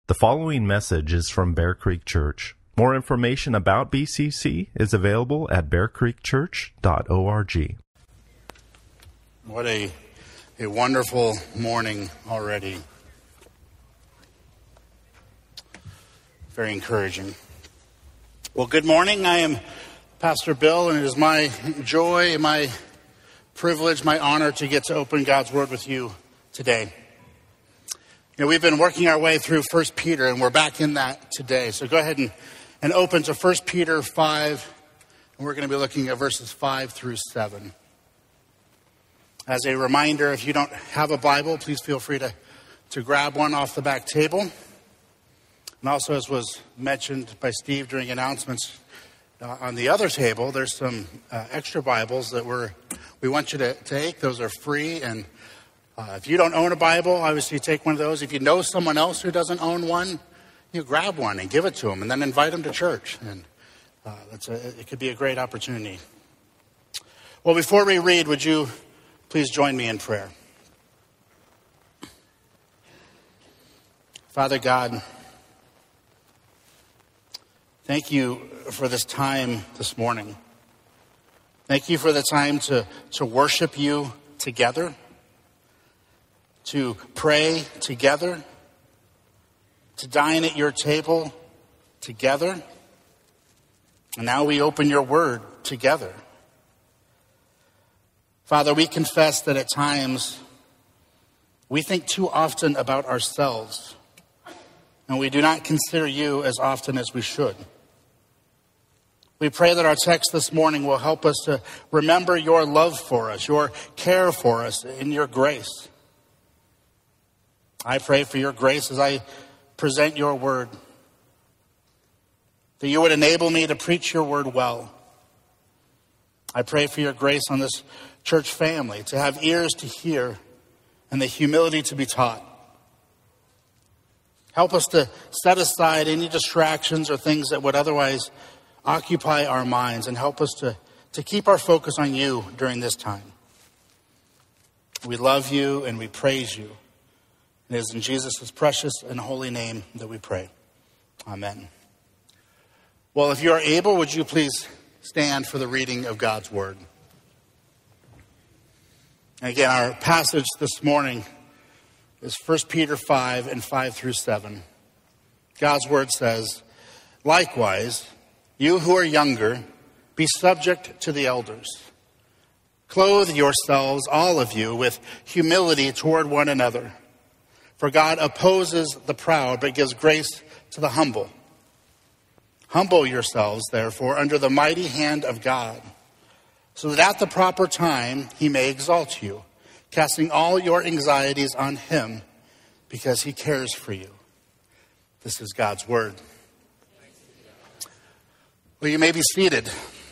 The following message is from Bear Creek Church. More information about BCC is available at bearcreekchurch.org. What a wonderful morning already. Very encouraging. Well, good morning. I am Pastor Bill, and it is my joy, my privilege, my honor to get to open God's Word with you today. You know, we've been working our way through 1 Peter, and we're back in that today. So go ahead and open to 1 Peter 5, and we're going to be looking at verses 5 through 7. As a reminder, if you don't have a Bible, please feel free to grab one off the back table. And also, as was mentioned by Steve during announcements, on the other table, there's some extra Bibles that we want you to take. Those are free, and if you don't own a Bible, obviously take one of those. If you know someone else who doesn't own one, you grab one and give it to them, and then invite them to church. And it could be a great opportunity. Well, before we read, would you please join me in prayer? Father God, thank you for this time this morning. Thank you for the time to worship you together, to pray together, to dine at your table together. And now we open your word together. Father, we confess that at times we think too often about ourselves, and we do not consider you as often as we should. We pray that our text this morning will help us to remember your love for us, your care for us, and your grace. I pray for your grace as I present your word, that you would enable me to preach your word well. I pray for your grace on this church family, to have ears to hear and the humility to be taught. Help us to set aside any distractions or things that would otherwise occupy our minds, and help us to keep our focus on you during this time. We love you and we praise you. It is in Jesus' precious and holy name that we pray. Amen. Well, if you are able, would you please stand for the reading of God's word? And again, our passage this morning is 1 Peter 5 and 5 through 7. God's word says, "Likewise, you who are younger, be subject to the elders. Clothe yourselves, all of you, with humility toward one another. For God opposes the proud, but gives grace to the humble. Humble yourselves, therefore, under the mighty hand of God, so that at the proper time he may exalt you, casting all your anxieties on him, because he cares for you." This is God's word. Well, you may be seated.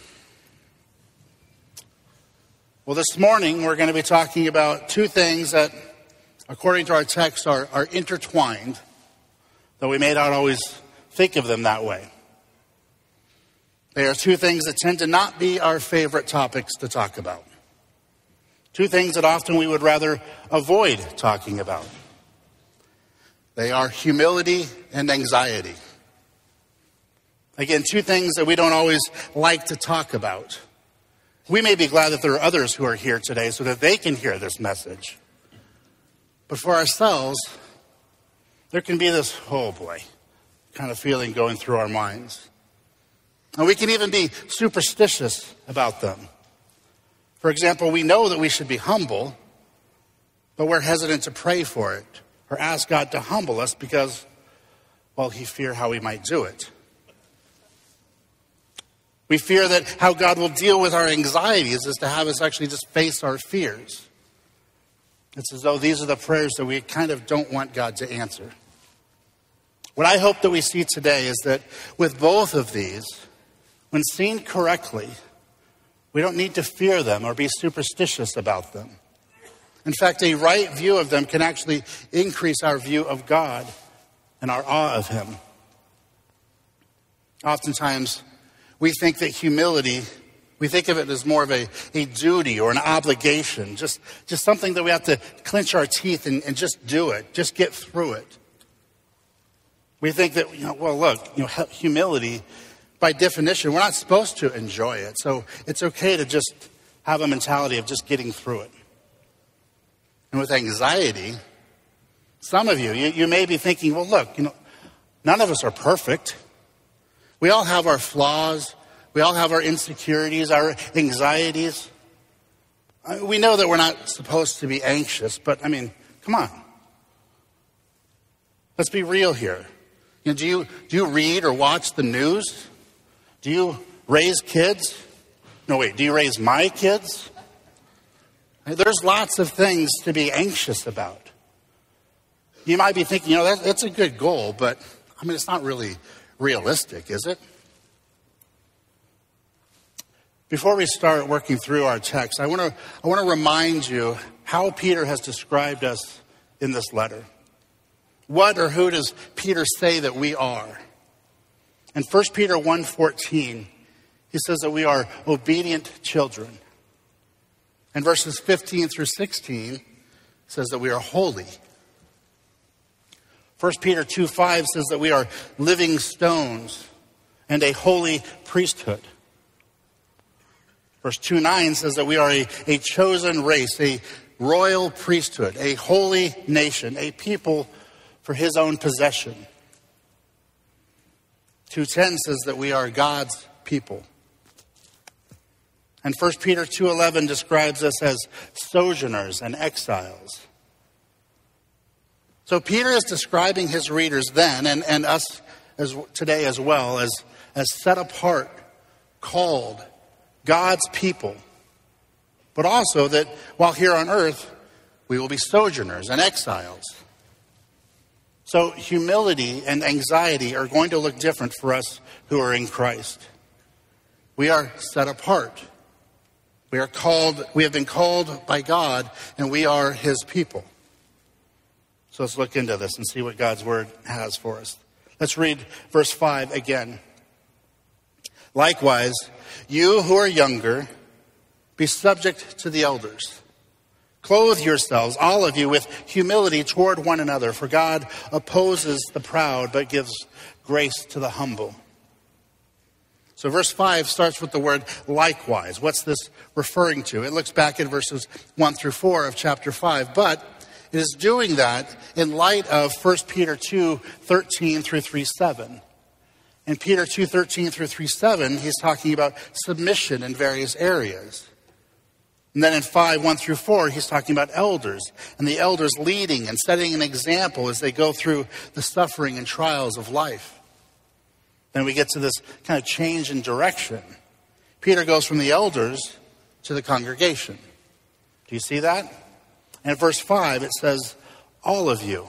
Well, this morning we're going to be talking about two things that, according to our text, are intertwined, though we may not always think of them that way. They are two things that tend to not be our favorite topics to talk about. Two things that often we would rather avoid talking about. They are humility and anxiety. Again, two things that we don't always like to talk about. We may be glad that there are others who are here today so that they can hear this message. But for ourselves, there can be this, oh boy, kind of feeling going through our minds. And we can even be superstitious about them. For example, we know that we should be humble, but we're hesitant to pray for it or ask God to humble us because, well, we fear how we might do it. We fear that how God will deal with our anxieties is to have us actually just face our fears. It's as though these are the prayers that we kind of don't want God to answer. What I hope that we see today is that with both of these, when seen correctly, we don't need to fear them or be superstitious about them. In fact, a right view of them can actually increase our view of God and our awe of him. Oftentimes, we think that humility, we think of it as more of a duty or an obligation, just something that we have to clench our teeth and just do it, just get through it. We think that, humility, by definition, we're not supposed to enjoy it. So it's okay to just have a mentality of just getting through it. And with anxiety, some of you may be thinking, well, look, none of us are perfect. We all have our flaws. We all have our insecurities, our anxieties. We know that we're not supposed to be anxious, but come on. Let's be real here. Do you read or watch the news? Do you raise kids? No, wait, do you raise my kids? There's lots of things to be anxious about. You might be thinking, that's a good goal, but it's not really realistic, is it? Before we start working through our text, I want to remind you how Peter has described us in this letter. What or who does Peter say that we are? In 1 Peter 1:14, he says that we are obedient children. In verses 15 through 16, it says that we are holy. 1 Peter 2:5 says that we are living stones and a holy priesthood. Verse 2:9 says that we are a chosen race, a royal priesthood, a holy nation, a people for his own possession. 2:10 says that we are God's people. And 1 Peter 2:11 describes us as sojourners and exiles. So Peter is describing his readers then, and us as today as well, as set apart, called, God's people. But also that while here on earth, we will be sojourners and exiles. So humility and anxiety are going to look different for us who are in Christ. We are set apart. We have been called by God, and we are his people. So let's look into this and see what God's word has for us. Let's read verse 5 again. Likewise, you who are younger, be subject to the elders. Clothe yourselves, all of you, with humility toward one another, for God opposes the proud, but gives grace to the humble. So verse 5 starts with the word likewise. What's this referring to? It looks back at verses 1 through 4 of chapter 5, but it is doing that in light of 1 Peter 2:13 through 3:7. In Peter 2:13 through 3:7, he's talking about submission in various areas. And then in 5:1 through 4, he's talking about elders, and the elders leading and setting an example as they go through the suffering and trials of life. Then we get to this kind of change in direction. Peter goes from the elders to the congregation. Do you see that? And in verse 5, it says, all of you.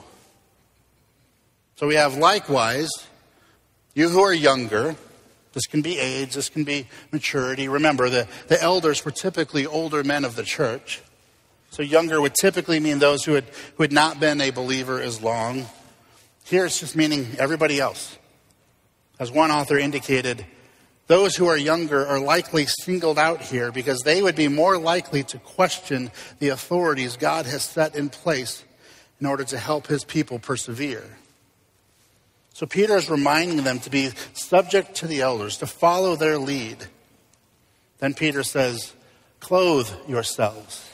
So we have likewise, you who are younger. This can be age, this can be maturity. Remember, the elders were typically older men of the church. So younger would typically mean those who had not been a believer as long. Here it's just meaning everybody else. As one author indicated, those who are younger are likely singled out here because they would be more likely to question the authorities God has set in place in order to help his people persevere. So Peter is reminding them to be subject to the elders, to follow their lead. Then Peter says, clothe yourselves.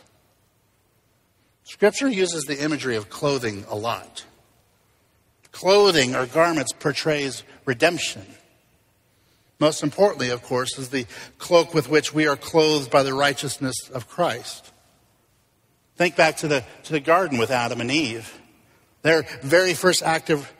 Scripture uses the imagery of clothing a lot. Clothing or garments portrays redemption. Most importantly, of course, is the cloak with which we are clothed by the righteousness of Christ. Think back to the garden with Adam and Eve. The very first act of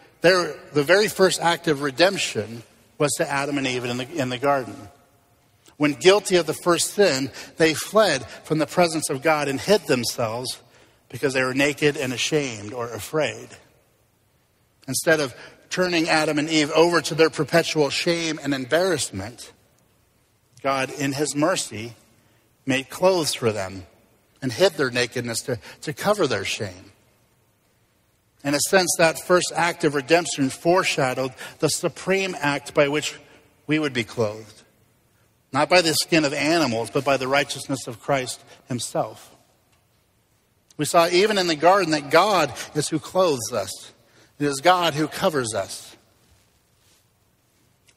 redemption was to Adam and Eve in the garden. When guilty of the first sin, they fled from the presence of God and hid themselves because they were naked and ashamed or afraid. Instead of turning Adam and Eve over to their perpetual shame and embarrassment, God, in his mercy, made clothes for them and hid their nakedness to cover their shame. In a sense, that first act of redemption foreshadowed the supreme act by which we would be clothed. Not by the skin of animals, but by the righteousness of Christ himself. We saw even in the garden that God is who clothes us. It is God who covers us.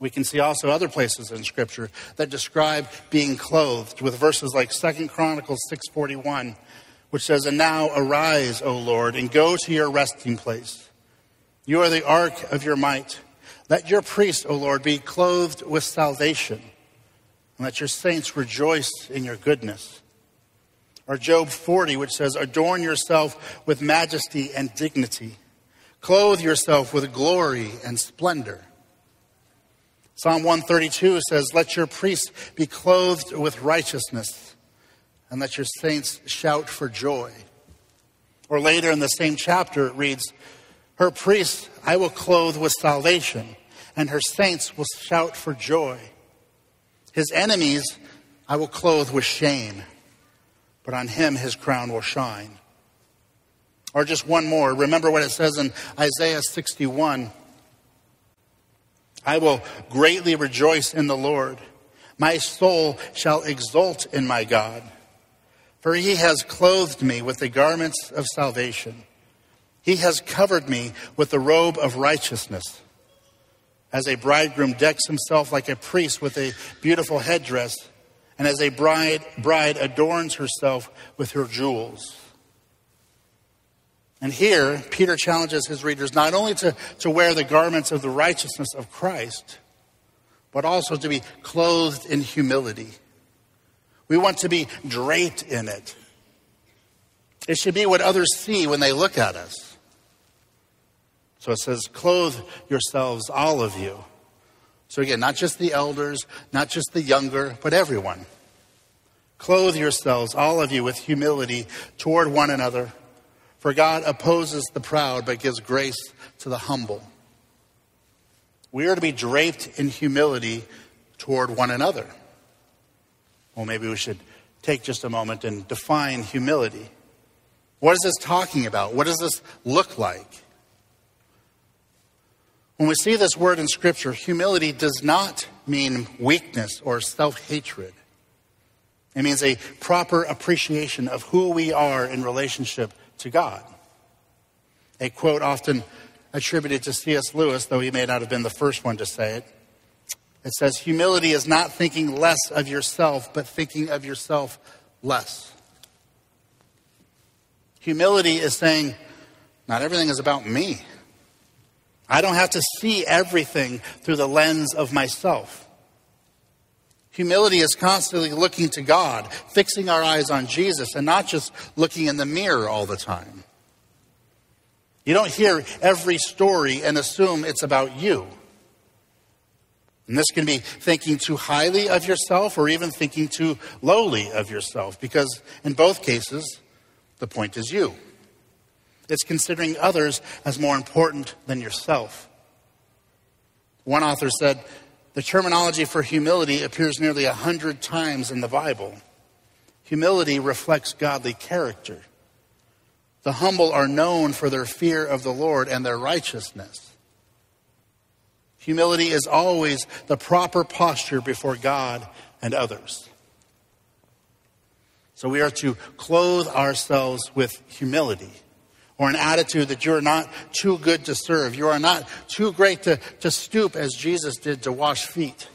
We can see also other places in Scripture that describe being clothed with verses like 2 Chronicles 6:41, which says, "And now arise, O Lord, and go to your resting place. You are the ark of your might. Let your priests, O Lord, be clothed with salvation, and let your saints rejoice in your goodness." Or Job 40, which says, "Adorn yourself with majesty and dignity. Clothe yourself with glory and splendor." Psalm 132 says, "Let your priests be clothed with righteousness, and let your saints shout for joy." Or later in the same chapter it reads, "Her priests I will clothe with salvation, and her saints will shout for joy. His enemies I will clothe with shame, but on him his crown will shine." Or just one more. Remember what it says in Isaiah 61. "I will greatly rejoice in the Lord. My soul shall exult in my God. For he has clothed me with the garments of salvation. He has covered me with the robe of righteousness. As a bridegroom decks himself like a priest with a beautiful headdress, and as a bride adorns herself with her jewels." And here, Peter challenges his readers not only to wear the garments of the righteousness of Christ, but also to be clothed in humility. We want to be draped in it. It should be what others see when they look at us. So it says, "Clothe yourselves, all of you." So again, not just the elders, not just the younger, but everyone. "Clothe yourselves, all of you, with humility toward one another. For God opposes the proud, but gives grace to the humble." We are to be draped in humility toward one another. Well, maybe we should take just a moment and define humility. What is this talking about? What does this look like? When we see this word in Scripture, humility does not mean weakness or self-hatred. It means a proper appreciation of who we are in relationship to God. A quote often attributed to C.S. Lewis, though he may not have been the first one to say it. It says, "Humility is not thinking less of yourself, but thinking of yourself less." Humility is saying, not everything is about me. I don't have to see everything through the lens of myself. Humility is constantly looking to God, fixing our eyes on Jesus, and not just looking in the mirror all the time. You don't hear every story and assume it's about you. And this can be thinking too highly of yourself or even thinking too lowly of yourself, because in both cases, the point is you. It's considering others as more important than yourself. One author said, "The terminology for humility appears nearly 100 times in the Bible. Humility reflects godly character. The humble are known for their fear of the Lord and their righteousness. Humility is always the proper posture before God and others." So we are to clothe ourselves with humility, or an attitude that you're not too good to serve. You are not too great to stoop as Jesus did to wash feet.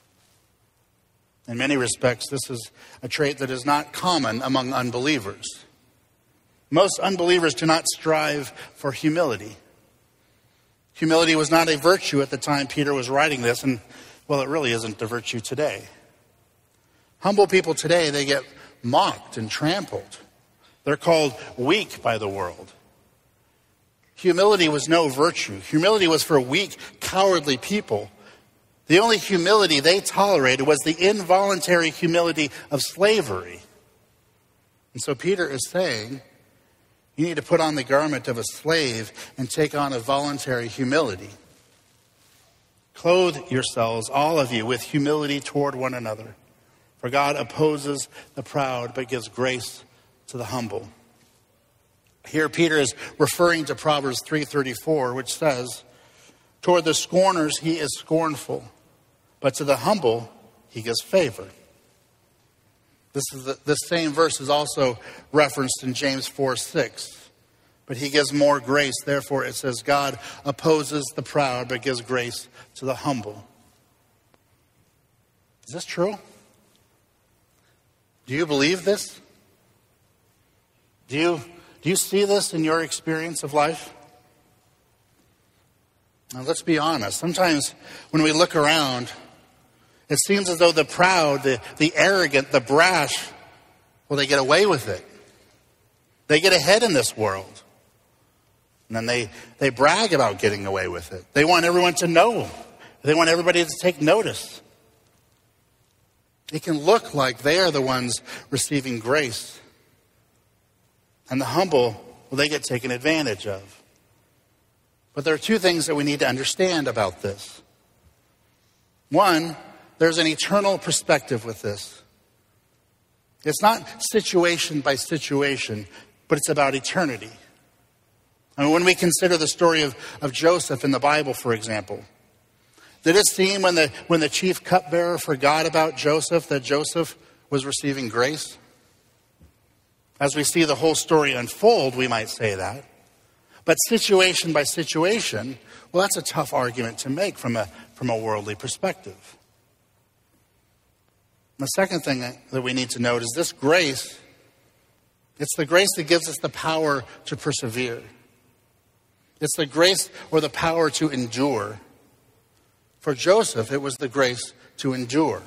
In many respects, this is a trait that is not common among unbelievers. Most unbelievers do not strive for humility. Humility was not a virtue at the time Peter was writing this, and, well, it really isn't a virtue today. Humble people today, they get mocked and trampled. They're called weak by the world. Humility was no virtue. Humility was for weak, cowardly people. The only humility they tolerated was the involuntary humility of slavery. And so Peter is saying, you need to put on the garment of a slave and take on a voluntary humility. Clothe yourselves, all of you, with humility toward one another. For God opposes the proud, but gives grace to the humble. Here Peter is referring to Proverbs 3:34, which says, "Toward the scorners he is scornful, but to the humble he gives favor." This same verse is also referenced in James 4:6. But he gives more grace. Therefore it says, God opposes the proud, but gives grace to the humble. Is this true? Do you believe this? Do you see this in your experience of life? Now, let's be honest. Sometimes when we look around, it seems as though the proud, the arrogant, the brash, well, they get away with it. They get ahead in this world. And then they brag about getting away with it. They want everyone to know. They want everybody to take notice. It can look like they are the ones receiving grace. And the humble, well, they get taken advantage of. But there are two things that we need to understand about this. One, there's an eternal perspective with this. It's not situation by situation, but it's about eternity. I mean, when we consider the story of Joseph in the Bible, for example, did it seem when the chief cupbearer forgot about Joseph that Joseph was receiving grace? As we see the whole story unfold, we might say that. But situation by situation, well, that's a tough argument to make from a worldly perspective. The second thing that we need to note is this grace, it's the grace that gives us the power to persevere. It's the grace or the power to endure. For Joseph, it was the grace to endure.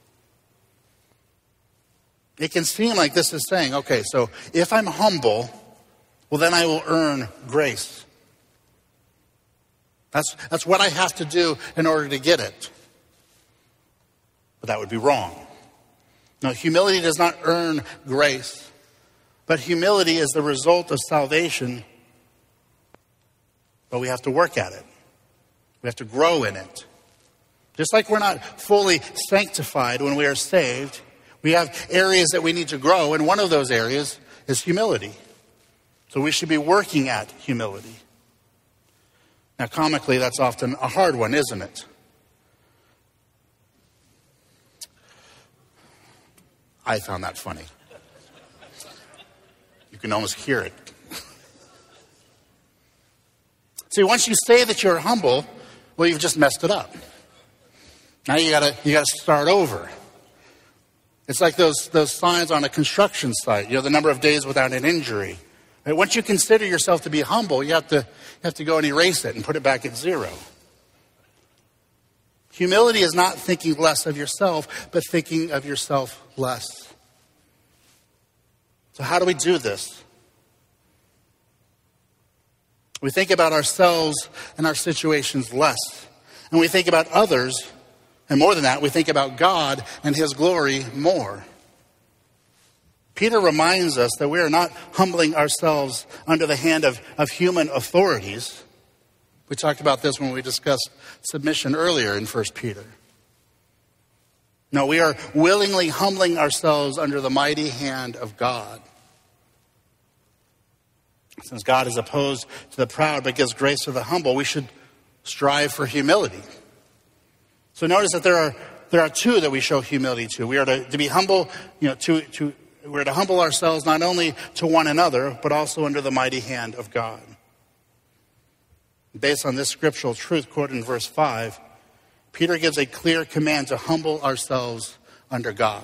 It can seem like this is saying, okay, so if I'm humble, well, then I will earn grace. That's what I have to do in order to get it. But that would be wrong. No, humility does not earn grace. But humility is the result of salvation. But we have to work at it. We have to grow in it. Just like we're not fully sanctified when we are saved, we have areas that we need to grow, and one of those areas is humility. So we should be working at humility. Now, comically, that's often a hard one, isn't it? I found that funny. You can almost hear it. See, once you say that you're humble, well, you've just messed it up. Now you gotta start over. It's like those signs on a construction site. You know, the number of days without an injury. And once you consider yourself to be humble, you have to go and erase it and put it back at 0. Humility is not thinking less of yourself, but thinking of yourself less. So how do we do this? We think about ourselves and our situations less. And we think about others, and more than that, we think about God and His glory more. Peter reminds us that we are not humbling ourselves under the hand of human authorities. We talked about this when we discussed submission earlier in 1 Peter. No, we are willingly humbling ourselves under the mighty hand of God. Since God is opposed to the proud but gives grace to the humble, we should strive for humility. So notice that there are two that we show humility to. We are to be humble, we're to humble ourselves not only to one another, but also under the mighty hand of God. Based on this scriptural truth quoted in verse 5, Peter gives a clear command to humble ourselves under God.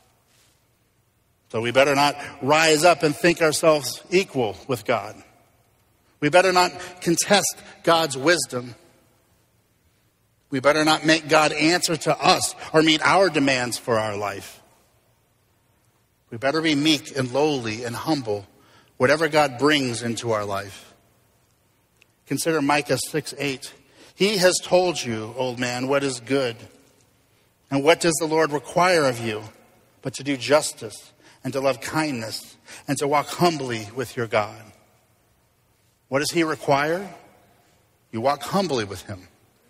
So we better not rise up and think ourselves equal with God. We better not contest God's wisdom. We better not make God answer to us or meet our demands for our life. We better be meek and lowly and humble, whatever God brings into our life. Consider Micah 6:8. He has told you, old man, what is good. And what does the Lord require of you but to do justice and to love kindness and to walk humbly with your God? What does He require? You walk humbly with Him.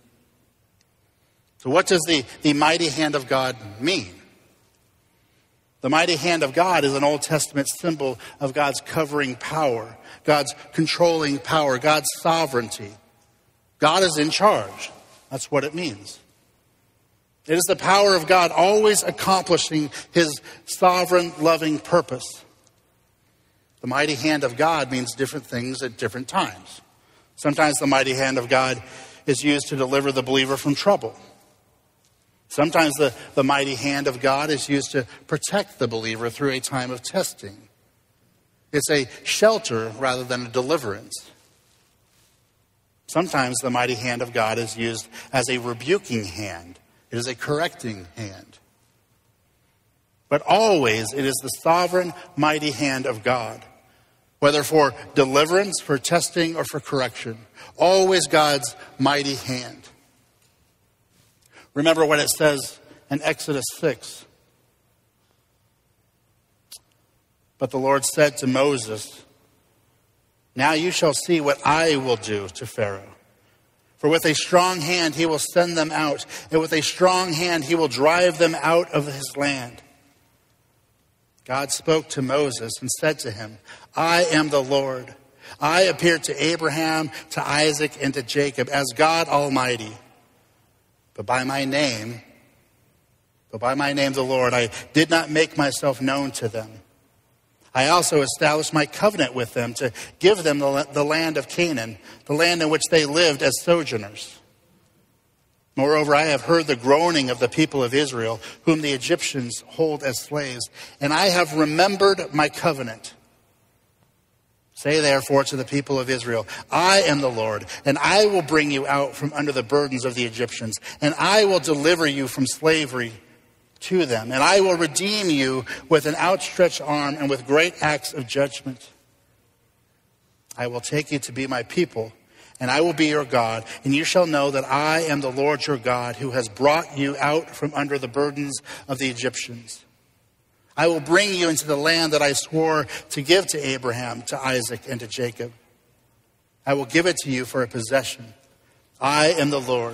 So what does the mighty hand of God mean? The mighty hand of God is an Old Testament symbol of God's covering power, God's controlling power, God's sovereignty. God is in charge. That's what it means. It is the power of God always accomplishing His sovereign, loving purpose. The mighty hand of God means different things at different times. Sometimes the mighty hand of God is used to deliver the believer from trouble. Sometimes the mighty hand of God is used to protect the believer through a time of testing. It's a shelter rather than a deliverance. Sometimes the mighty hand of God is used as a rebuking hand. It is a correcting hand. But always it is the sovereign, mighty hand of God. Whether for deliverance, for testing, or for correction. Always God's mighty hand. Remember what it says in Exodus 6. But the Lord said to Moses, "Now you shall see what I will do to Pharaoh. For with a strong hand he will send them out, and with a strong hand he will drive them out of his land." God spoke to Moses and said to him, "I am the Lord. I appeared to Abraham, to Isaac, and to Jacob as God Almighty. But by my name, the Lord, I did not make myself known to them. I also established my covenant with them to give them the land of Canaan, the land in which they lived as sojourners. Moreover, I have heard the groaning of the people of Israel, whom the Egyptians hold as slaves, and I have remembered my covenant. Say therefore to the people of Israel, I am the Lord, and I will bring you out from under the burdens of the Egyptians, and I will deliver you from slavery to them, and I will redeem you with an outstretched arm and with great acts of judgment. I will take you to be my people, and I will be your God, and you shall know that I am the Lord your God, who has brought you out from under the burdens of the Egyptians. I will bring you into the land that I swore to give to Abraham, to Isaac, and to Jacob. I will give it to you for a possession. I am the Lord."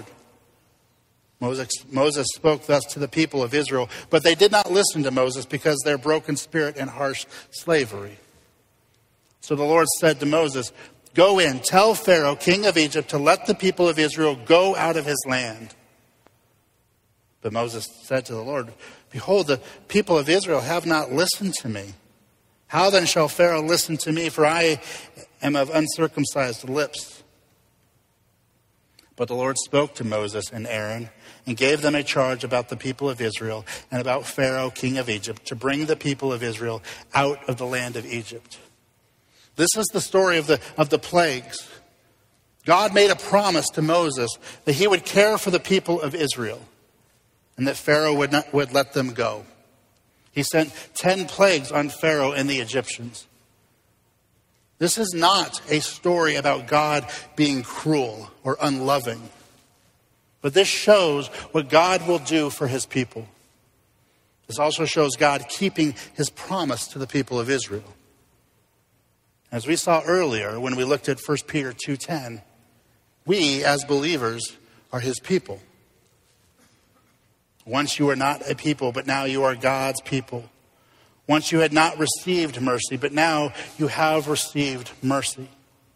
Moses spoke thus to the people of Israel, but they did not listen to Moses because of their broken spirit and harsh slavery. So the Lord said to Moses, "Go in, tell Pharaoh, king of Egypt, to let the people of Israel go out of his land." But Moses said to the Lord, "Behold, the people of Israel have not listened to me. How then shall Pharaoh listen to me, for I am of uncircumcised lips?" But the Lord spoke to Moses and Aaron and gave them a charge about the people of Israel and about Pharaoh, king of Egypt, to bring the people of Israel out of the land of Egypt. This is the story of the plagues. God made a promise to Moses that he would care for the people of Israel and that Pharaoh would let them go. He sent 10 plagues on Pharaoh and the Egyptians. This is not a story about God being cruel or unloving, but this shows what God will do for his people. This also shows God keeping his promise to the people of Israel. As we saw earlier when we looked at 1 Peter 2:10, we as believers are his people. Once you were not a people, but now you are God's people. Once you had not received mercy, but now you have received mercy.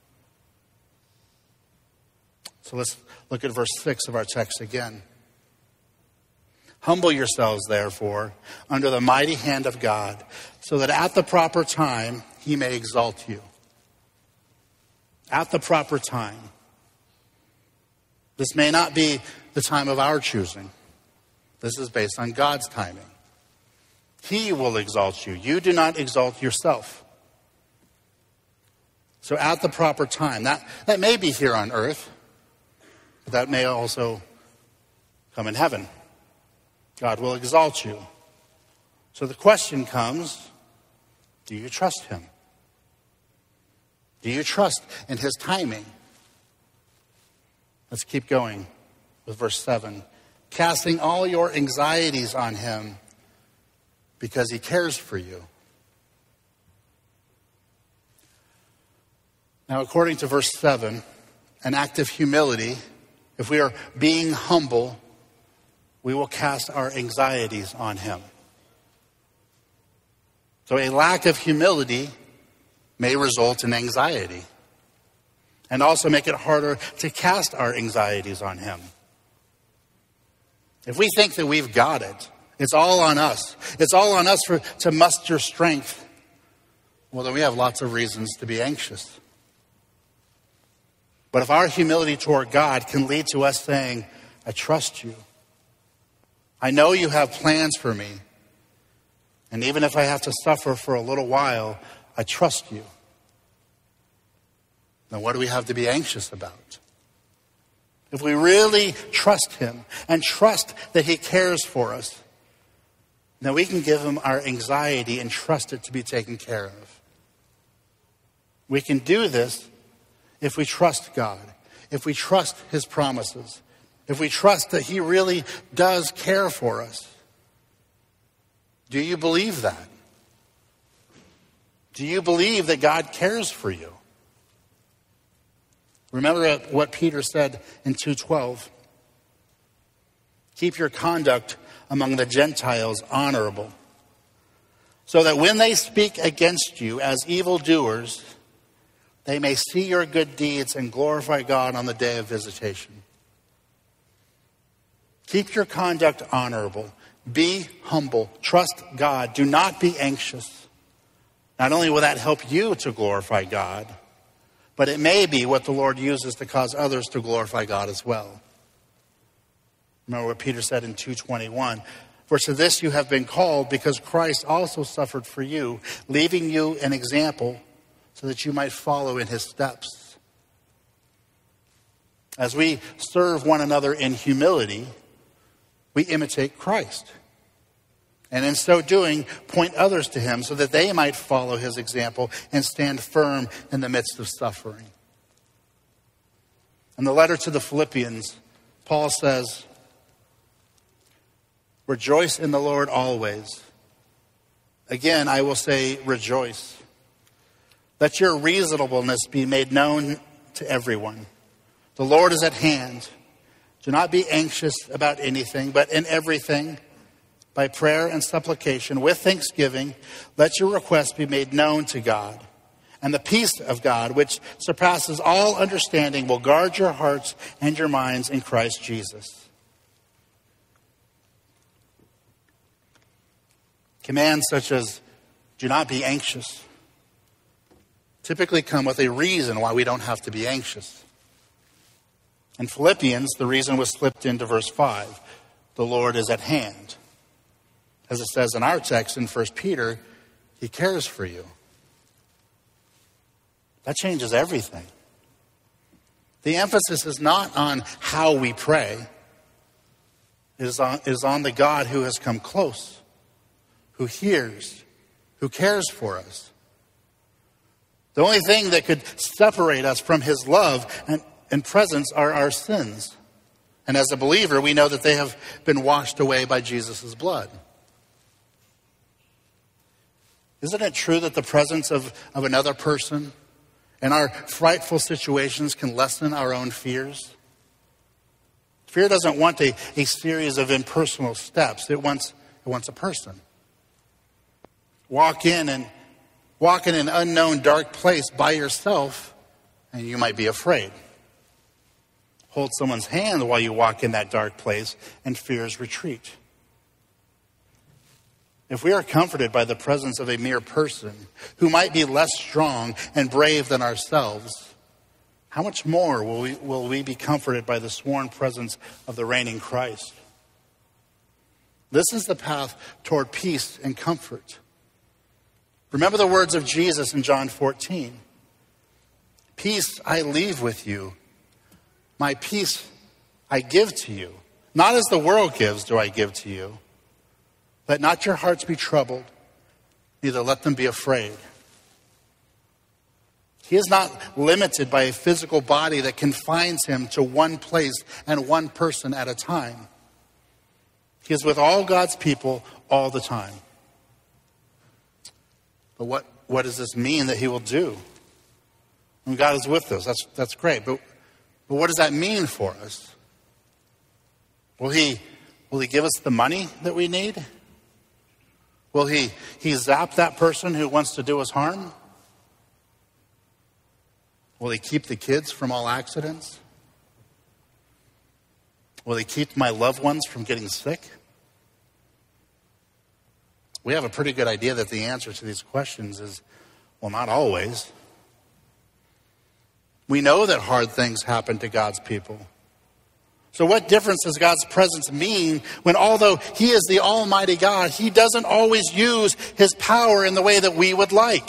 So let's look at verse 6 of our text again. Humble yourselves, therefore, under the mighty hand of God, so that at the proper time he may exalt you. At the proper time. This may not be the time of our choosing. This is based on God's timing. He will exalt you. You do not exalt yourself. So at the proper time, that may be here on earth, but that may also come in heaven. God will exalt you. So the question comes, do you trust him? Do you trust in his timing? Let's keep going with verse 7. Casting all your anxieties on him because he cares for you. Now, according to verse 7, an act of humility, if we are being humble, we will cast our anxieties on him. So a lack of humility may result in anxiety and also make it harder to cast our anxieties on him. If we think that we've got it, it's all on us. It's all on us to muster strength. Well, then we have lots of reasons to be anxious. But if our humility toward God can lead to us saying, I trust you. I know you have plans for me. And even if I have to suffer for a little while, I trust you. Now, what do we have to be anxious about? If we really trust him and trust that he cares for us, then we can give him our anxiety and trust it to be taken care of. We can do this if we trust God, if we trust his promises, if we trust that he really does care for us. Do you believe that? Do you believe that God cares for you? Remember what Peter said in 2:12. Keep your conduct among the Gentiles honorable, so that when they speak against you as evildoers, they may see your good deeds and glorify God on the day of visitation. Keep your conduct honorable. Be humble. Trust God. Do not be anxious. Not only will that help you to glorify God, but it may be what the Lord uses to cause others to glorify God as well. Remember what Peter said in 2:21. For to this you have been called, because Christ also suffered for you, leaving you an example so that you might follow in his steps. As we serve one another in humility, we imitate Christ. And in so doing, point others to him so that they might follow his example and stand firm in the midst of suffering. In the letter to the Philippians, Paul says, rejoice in the Lord always. Again, I will say rejoice. Let your reasonableness be made known to everyone. The Lord is at hand. Do not be anxious about anything, but in everything, by prayer and supplication, with thanksgiving, let your requests be made known to God. And the peace of God, which surpasses all understanding, will guard your hearts and your minds in Christ Jesus. Commands such as, do not be anxious, typically come with a reason why we don't have to be anxious. In Philippians, the reason was slipped into verse 5. The Lord is at hand. As it says in our text in 1 Peter, he cares for you. That changes everything. The emphasis is not on how we pray. It is on the God who has come close, who hears, who cares for us. The only thing that could separate us from his love and presence are our sins. And as a believer, we know that they have been washed away by Jesus' blood. Isn't it true that the presence of another person and our frightful situations can lessen our own fears? Fear doesn't want a series of impersonal steps. It wants a person. Walk in an unknown dark place by yourself, and you might be afraid. Hold someone's hand while you walk in that dark place, and fears retreat. If we are comforted by the presence of a mere person who might be less strong and brave than ourselves, how much more will we be comforted by the sworn presence of the reigning Christ? This is the path toward peace and comfort. Remember the words of Jesus in John 14. Peace I leave with you. My peace I give to you. Not as the world gives do I give to you. Let not your hearts be troubled, neither let them be afraid. He is not limited by a physical body that confines him to one place and one person at a time. He is with all God's people all the time. But what does this mean that he will do? When God is with us, that's great. But what does that mean for us? Will he give us the money that we need? Will he zap that person who wants to do us harm? Will he keep the kids from all accidents? Will he keep my loved ones from getting sick? We have a pretty good idea that the answer to these questions is, well, not always. We know that hard things happen to God's people. So what difference does God's presence mean when, although he is the Almighty God, he doesn't always use his power in the way that we would like?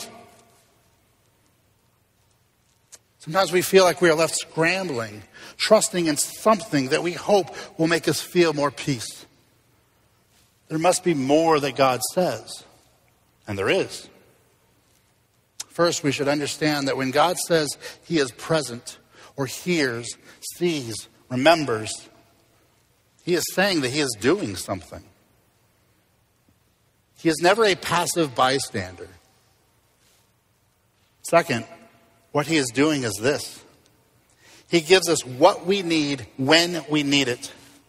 Sometimes we feel like we are left scrambling, trusting in something that we hope will make us feel more peace. There must be more that God says, and there is. First, we should understand that when God says he is present, or hears, sees, remembers, he is saying that he is doing something. He is never a passive bystander. Second, what he is doing is this. He gives us what we need when we need it.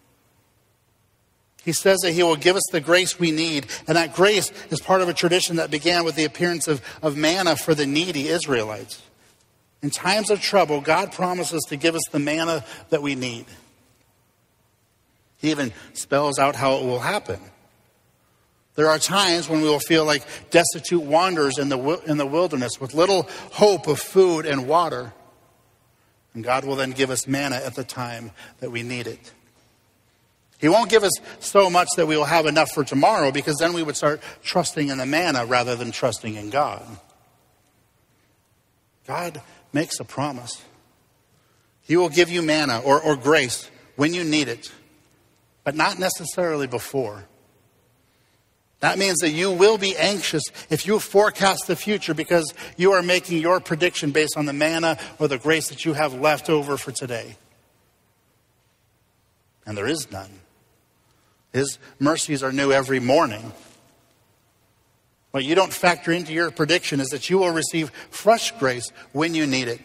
He says that he will give us the grace we need, and that grace is part of a tradition that began with the appearance of manna for the needy Israelites. In times of trouble, God promises to give us the manna that we need. He even spells out how it will happen. There are times when we will feel like destitute wanderers in the wilderness with little hope of food and water. And God will then give us manna at the time that we need it. He won't give us so much that we will have enough for tomorrow, because then we would start trusting in the manna rather than trusting in God. God makes a promise. He will give you manna or grace when you need it, but not necessarily before. That means that you will be anxious if you forecast the future because you are making your prediction based on the manna or the grace that you have left over for today. And there is none. His mercies are new every morning. What you don't factor into your prediction is that you will receive fresh grace when you need it.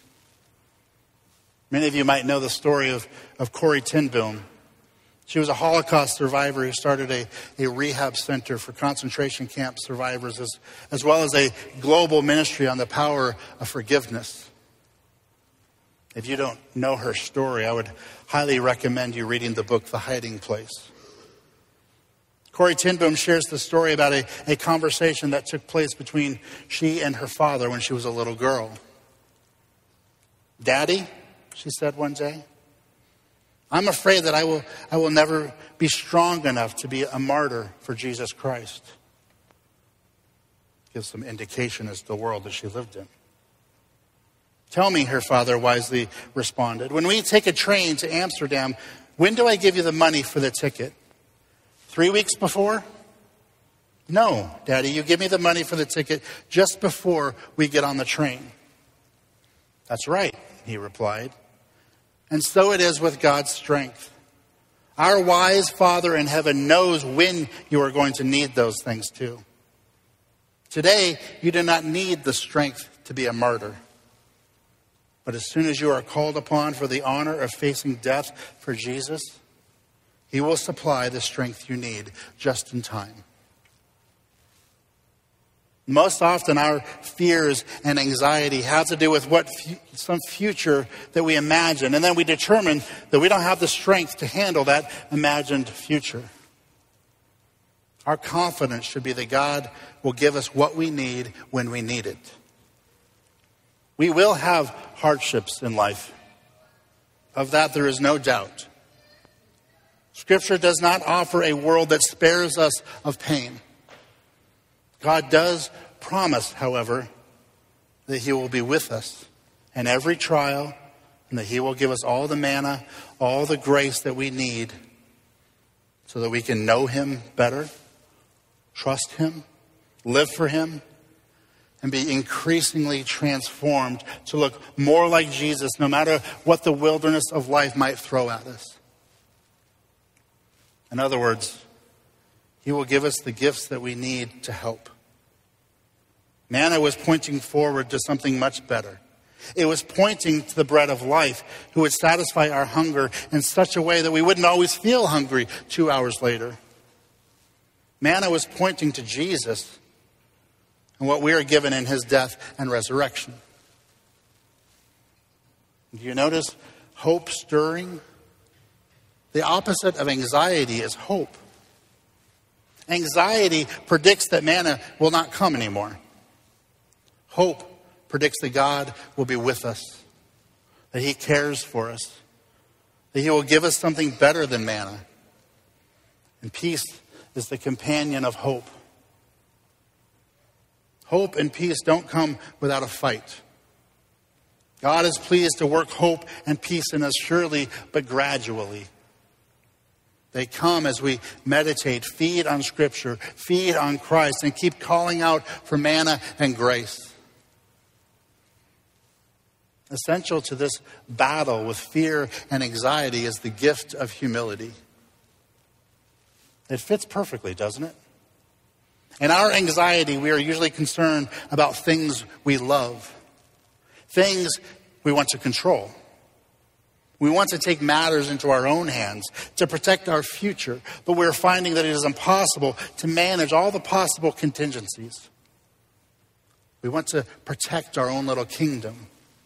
Many of you might know the story of Corrie ten Boom. She was a Holocaust survivor who started a rehab center for concentration camp survivors, as well as a global ministry on the power of forgiveness. If you don't know her story, I would highly recommend you reading the book, The Hiding Place. Corrie ten Boom shares the story about a conversation that took place between she and her father when she was a little girl. "Daddy," she said one day, "I'm afraid that I will never be strong enough to be a martyr for Jesus Christ." Gives some indication as to the world that she lived in. "Tell me," her father wisely responded, "when we take a train to Amsterdam, when do I give you the money for the ticket? 3 weeks before?" "No, Daddy, you give me the money for the ticket just before we get on the train." "That's right," he replied. And so it is with God's strength. Our wise Father in heaven knows when you are going to need those things too. Today, you do not need the strength to be a martyr. But as soon as you are called upon for the honor of facing death for Jesus, he will supply the strength you need just in time. Most often our fears and anxiety have to do with some future that we imagine, and then we determine that we don't have the strength to handle that imagined future. Our confidence should be that God will give us what we need when we need it. We will have hardships in life. Of that there is no doubt. Scripture does not offer a world that spares us of pain. God does promise, however, that he will be with us in every trial and that he will give us all the manna, all the grace that we need so that we can know him better, trust him, live for him, and be increasingly transformed to look more like Jesus no matter what the wilderness of life might throw at us. In other words, he will give us the gifts that we need to help. Manna was pointing forward to something much better. It was pointing to the bread of life who would satisfy our hunger in such a way that we wouldn't always feel hungry 2 hours later. Manna was pointing to Jesus and what we are given in his death and resurrection. Do you notice hope stirring? The opposite of anxiety is hope. Anxiety predicts that manna will not come anymore. Hope predicts that God will be with us, that he cares for us, that he will give us something better than manna. And peace is the companion of hope. Hope and peace don't come without a fight. God is pleased to work hope and peace in us surely, but gradually. They come as we meditate, feed on Scripture, feed on Christ, and keep calling out for manna and grace. Essential to this battle with fear and anxiety is the gift of humility. It fits perfectly, doesn't it? In our anxiety, we are usually concerned about things we love, things we want to control. We want to take matters into our own hands to protect our future, but we're finding that it is impossible to manage all the possible contingencies. We want to protect our own little kingdom.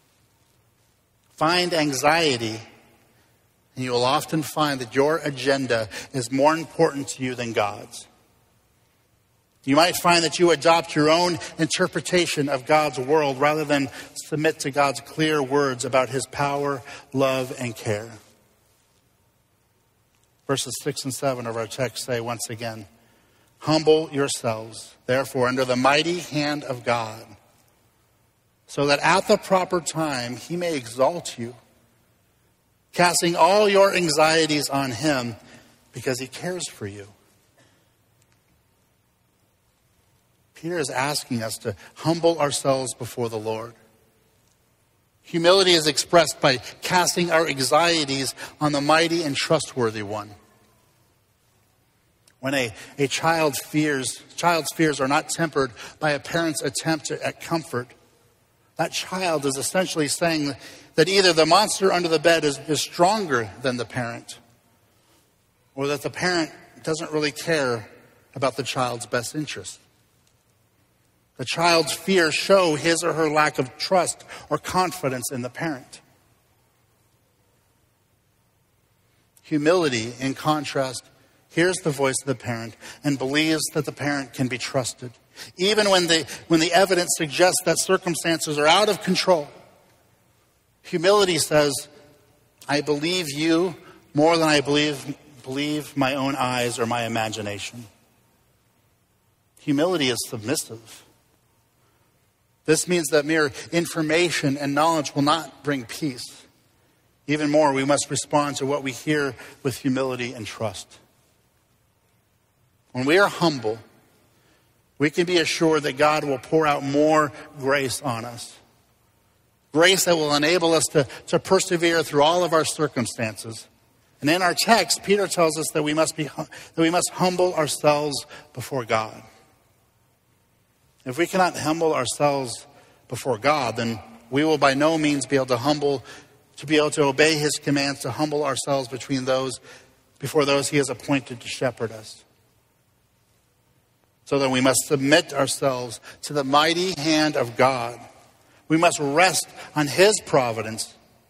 Find anxiety, and you will often find that your agenda is more important to you than God's. You might find that you adopt your own interpretation of God's world rather than submit to God's clear words about his power, love, and care. Verses 6 and 7 of our text say once again, "Humble yourselves, therefore, under the mighty hand of God, so that at the proper time he may exalt you, casting all your anxieties on him because he cares for you." Peter is asking us to humble ourselves before the Lord. Humility is expressed by casting our anxieties on the mighty and trustworthy one. When a child's fears are not tempered by a parent's attempt at comfort, that child is essentially saying that either the monster under the bed is stronger than the parent, or that the parent doesn't really care about the child's best interest. The child's fears show his or her lack of trust or confidence in the parent. Humility, in contrast, hears the voice of the parent and believes that the parent can be trusted, even when the evidence suggests that circumstances are out of control. Humility says, "I believe you more than I believe my own eyes or my imagination." Humility is submissive. This means that mere information and knowledge will not bring peace. Even more, we must respond to what we hear with humility and trust. When we are humble, we can be assured that God will pour out more grace on us. Grace that will enable us to persevere through all of our circumstances. And in our text, Peter tells us that we must humble ourselves before God. If we cannot humble ourselves before God, then we will by no means be able to obey his commands to humble ourselves before those he has appointed to shepherd us. So then we must submit ourselves to the mighty hand of God. We must rest on his providence,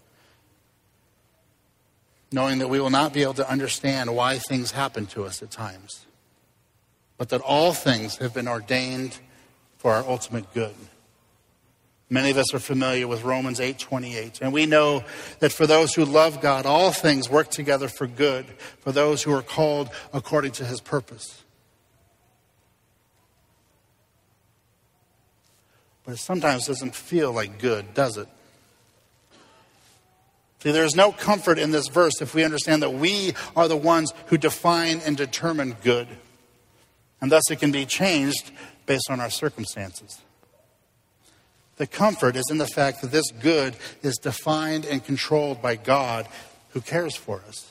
knowing that we will not be able to understand why things happen to us at times, but that all things have been ordained for our ultimate good. Many of us are familiar with Romans 8:28, and we know that for those who love God, all things work together for good, for those who are called according to his purpose. But it sometimes doesn't feel like good, does it? See, there is no comfort in this verse if we understand that we are the ones who define and determine good, and thus it can be changed based on our circumstances. The comfort is in the fact that this good is defined and controlled by God who cares for us.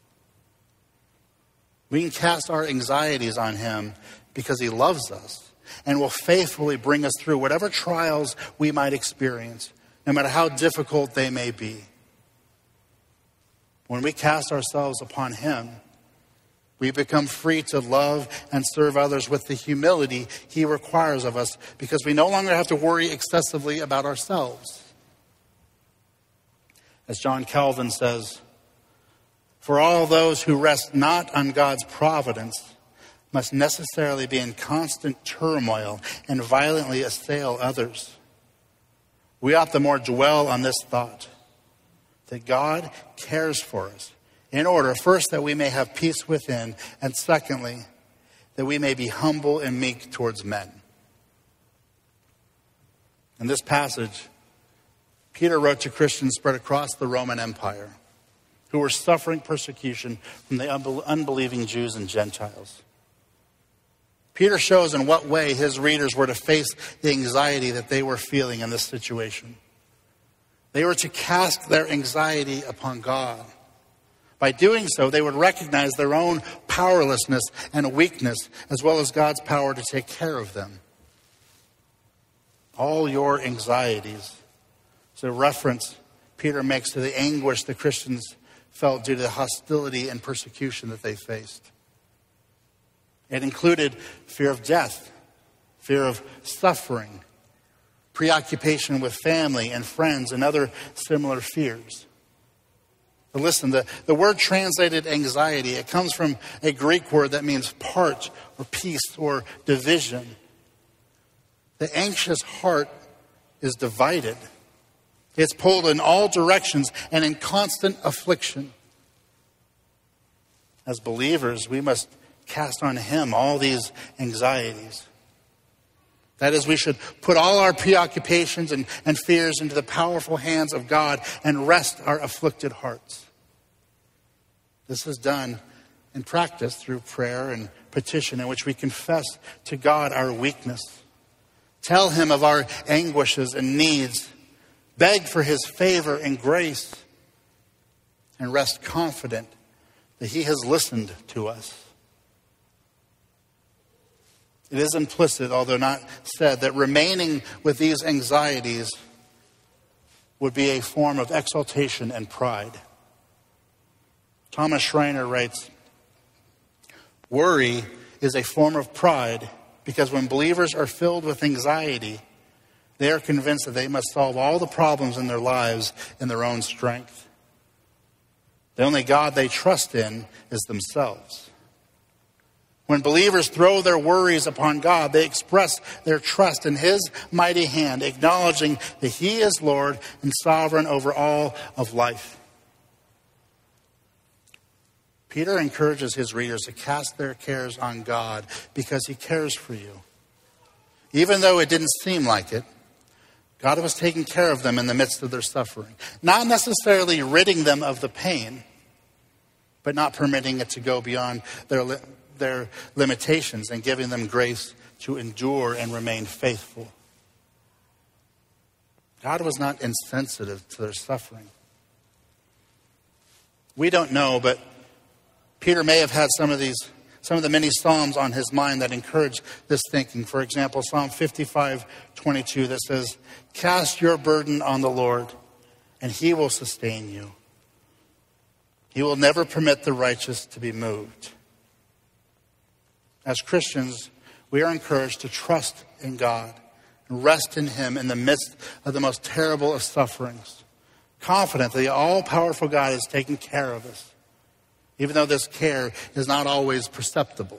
We can cast our anxieties on him because he loves us and will faithfully bring us through whatever trials we might experience, no matter how difficult they may be. When we cast ourselves upon him, we become free to love and serve others with the humility he requires of us, because we no longer have to worry excessively about ourselves. As John Calvin says, "For all those who rest not on God's providence must necessarily be in constant turmoil and violently assail others. We ought the more dwell on this thought. that God cares for us in order, first, that we may have peace within, and secondly, that we may be humble and meek towards men. In this passage, Peter wrote to Christians spread across the Roman Empire who were suffering persecution from the unbelieving Jews and Gentiles. Peter shows in what way his readers were to face the anxiety that they were feeling in this situation. They were to cast their anxiety upon God. By doing so, they would recognize their own powerlessness and weakness, as well as God's power to take care of them. All your anxieties. It's a reference Peter makes to the anguish the Christians felt due to the hostility and persecution that they faced. It included fear of death, fear of suffering, preoccupation with family and friends, and other similar fears. But listen, the word translated anxiety, it comes from a Greek word that means part or piece or division. The anxious heart is divided. It's pulled in all directions and in constant affliction. As believers, we must cast on him all these anxieties. That is, we should put all our preoccupations and fears into the powerful hands of God and rest our afflicted hearts. This is done in practice through prayer and petition, in which we confess to God our weakness, tell him of our anguishes and needs, beg for his favor and grace, and rest confident that he has listened to us. It is implicit, although not said, that remaining with these anxieties would be a form of exaltation and pride. Thomas Schreiner writes, "Worry is a form of pride because when believers are filled with anxiety, they are convinced that they must solve all the problems in their lives in their own strength. The only God they trust in is themselves. When believers throw their worries upon God, they express their trust in his mighty hand, acknowledging that he is Lord and sovereign over all of life." Peter encourages his readers to cast their cares on God because he cares for you. Even though it didn't seem like it, God was taking care of them in the midst of their suffering. Not necessarily ridding them of the pain, but not permitting it to go beyond their limitations and giving them grace to endure and remain faithful. God was not insensitive to their suffering. We don't know, but Peter may have had some of the many Psalms on his mind that encourage this thinking. For example, Psalm 55:22 that says, "Cast your burden on the Lord, and he will sustain you. He will never permit the righteous to be moved." As Christians, we are encouraged to trust in God and rest in him in the midst of the most terrible of sufferings, confident that the all-powerful God is taking care of us, even though this care is not always perceptible.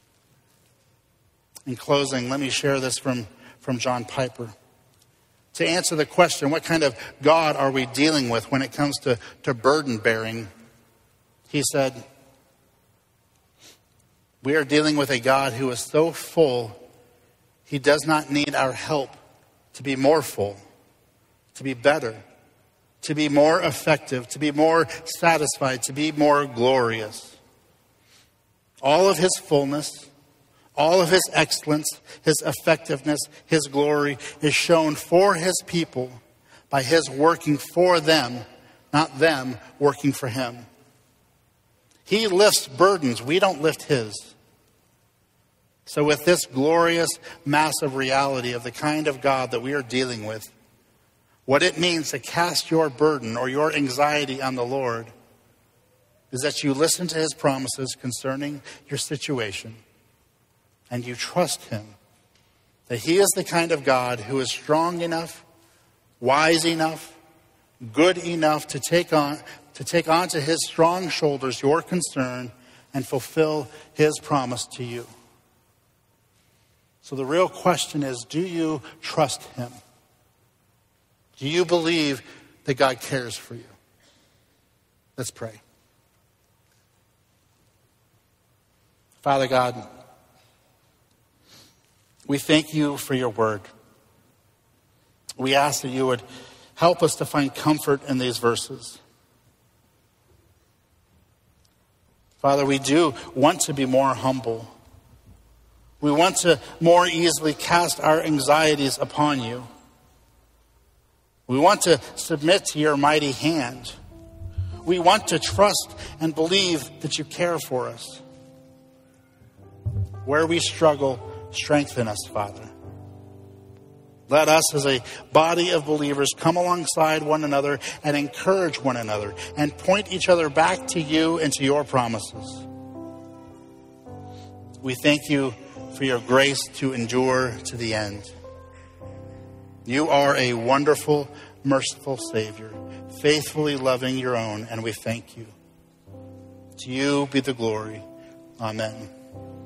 In closing, let me share this from John Piper. To answer the question, what kind of God are we dealing with when it comes to burden bearing? He said, "We are dealing with a God who is so full, he does not need our help to be more full, to be better, to be more effective, to be more satisfied, to be more glorious. All of his fullness, all of his excellence, his effectiveness, his glory is shown for his people by his working for them, not them working for him. He lifts burdens, we don't lift his. So with this glorious, massive reality of the kind of God that we are dealing with, what it means to cast your burden or your anxiety on the Lord is that you listen to his promises concerning your situation and you trust him, that he is the kind of God who is strong enough, wise enough, good enough to take onto his strong shoulders your concern and fulfill his promise to you. So the real question is, do you trust him? Do you believe that God cares for you? Let's pray. Father God, we thank you for your word. We ask that you would help us to find comfort in these verses. Father, we do want to be more humble. We want to more easily cast our anxieties upon you. We want to submit to your mighty hand. We want to trust and believe that you care for us. Where we struggle, strengthen us, Father. Let us as a body of believers come alongside one another and encourage one another and point each other back to you and to your promises. We thank you for your grace to endure to the end. You are a wonderful, merciful Savior, faithfully loving your own, and we thank you. To you be the glory. Amen.